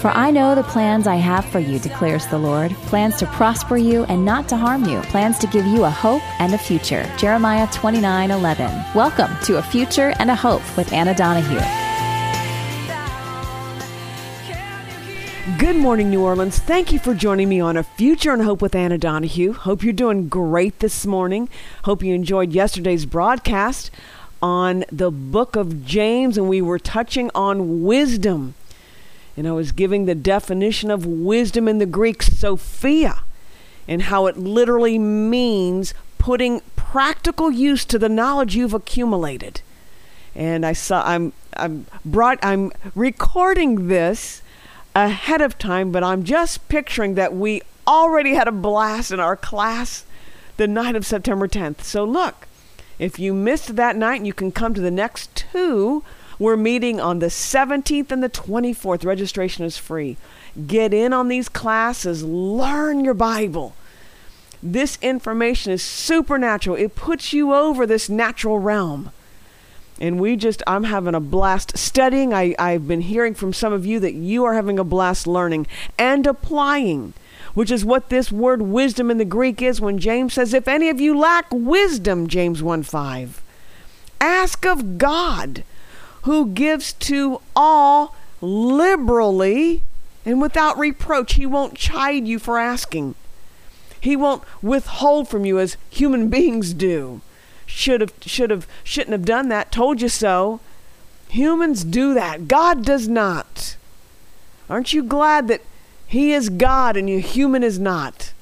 For I know the plans I have for you, declares the Lord, plans to prosper you and not to harm you, plans to give you a hope and a future. Jeremiah 29:11. Welcome to A Future and a Hope with Anna Donahue. Good morning, New Orleans. Thank you for joining me on A Future and Hope with Anna Donahue. Hope you're doing great this morning. Hope you enjoyed yesterday's broadcast on the book of James, and we were touching on wisdom. And I was giving the definition of wisdom in the Greek, Sophia, and how it literally means putting practical use to the knowledge you've accumulated. And I'm recording this ahead of time, but I'm just picturing that we already had a blast in our class the night of September 10th. So look, if you missed that night, you can come to the next two. We're meeting on the 17th and the 24th. Registration is free. Get in on these classes. Learn your Bible. This information is supernatural. It puts you over this natural realm. And I'm having a blast studying. I've been hearing from some of you that you are having a blast learning and applying, which is what this word wisdom in the Greek is when James says, if any of you lack wisdom, James 1:5, ask of God, who gives to all liberally and without reproach. He won't chide you for asking. He won't withhold from you as human beings do. Shouldn't have done that. Told you so. Humans do that. God does not. Aren't you glad that He is God and you human is not?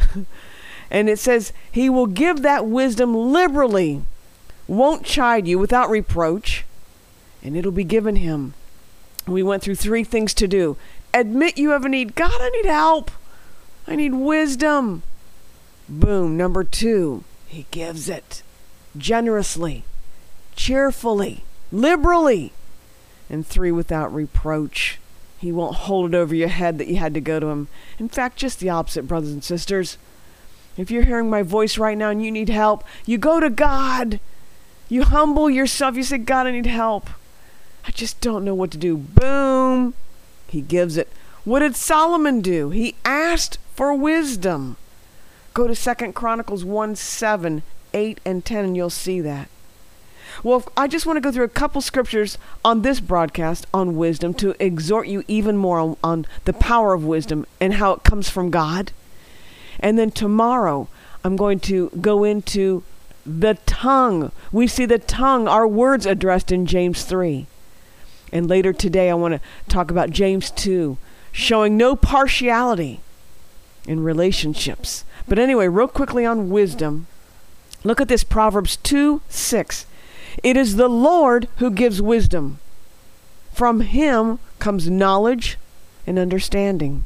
And it says He will give that wisdom liberally, won't chide you without reproach, and it'll be given him. We went through 3 things to do. Admit you have a need. God, I need help. I need wisdom. Boom. Number 2, He gives it generously, cheerfully, liberally. And 3, without reproach. He won't hold it over your head that you had to go to Him. In fact, just the opposite, brothers and sisters. If you're hearing my voice right now and you need help, you go to God. You humble yourself. You say, God, I need help. I just don't know what to do. Boom. He gives it. What did Solomon do? He asked for wisdom. Go to 2 Chronicles 1:7, 8, and 10, and you'll see that. Well, I just want to go through a couple scriptures on this broadcast on wisdom to exhort you even more on the power of wisdom and how it comes from God. And then tomorrow, I'm going to go into the tongue. We see the tongue, our words addressed in James 3. And later today, I want to talk about James 2, showing no partiality in relationships. But anyway, real quickly on wisdom, look at this, Proverbs 2:6. It is the Lord who gives wisdom. From Him comes knowledge and understanding.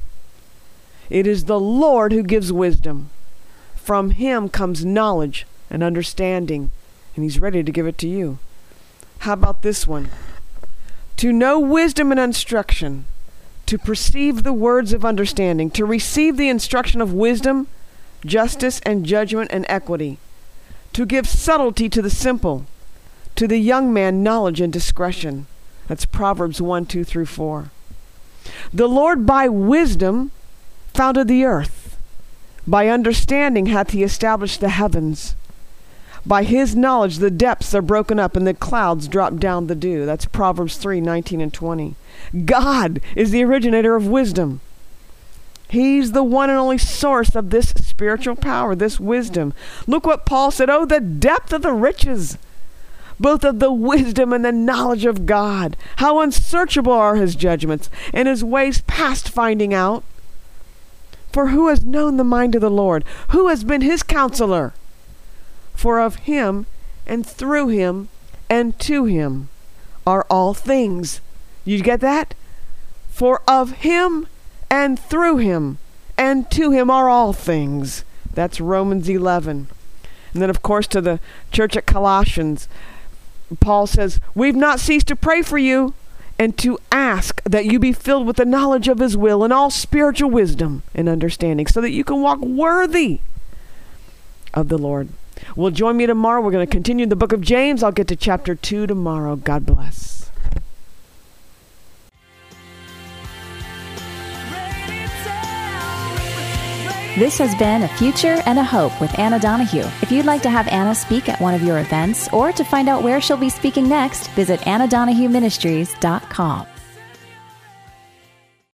It is the Lord who gives wisdom. From Him comes knowledge and understanding. And He's ready to give it to you. How about this one? To know wisdom and instruction, to perceive the words of understanding, to receive the instruction of wisdom, justice and judgment and equity, to give subtlety to the simple, to the young man knowledge and discretion. That's Proverbs 1:2-4. The Lord by wisdom founded the earth. By understanding hath He established the heavens. By His knowledge the depths are broken up and the clouds drop down the dew. That's Proverbs 3:19 and 20. God is the originator of wisdom. He's the one and only source of this spiritual power, this wisdom. Look what Paul said, oh, the depth of the riches, both of the wisdom and the knowledge of God. How unsearchable are His judgments and His ways past finding out. For who has known the mind of the Lord? Who has been His counselor? For of Him and through Him and to Him are all things. You get that? For of Him and through Him and to Him are all things. That's Romans 11. And then, of course, to the church at Colossians, Paul says, we've not ceased to pray for you and to ask that you be filled with the knowledge of His will and all spiritual wisdom and understanding, so that you can walk worthy of the Lord. Well, join me tomorrow. We're going to continue the book of James. I'll get to chapter 2 tomorrow. God bless. This has been A Future and a Hope with Anna Donahue. If you'd like to have Anna speak at one of your events or to find out where she'll be speaking next, visit AnnaDonahueMinistries.com.